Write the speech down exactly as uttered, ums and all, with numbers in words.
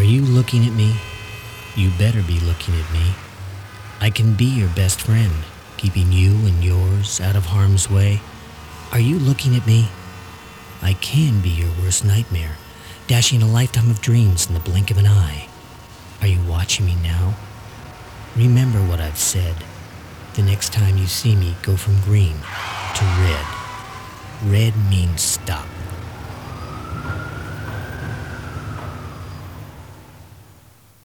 Are you looking at me? You better be looking at me. I can be your best friend, keeping you and yours out of harm's way. Are you looking at me? I can be your worst nightmare, dashing a lifetime of dreams in the blink of an eye. Are you watching me now? Remember what I've said. The next time you see me, go from green to red. Red means stop.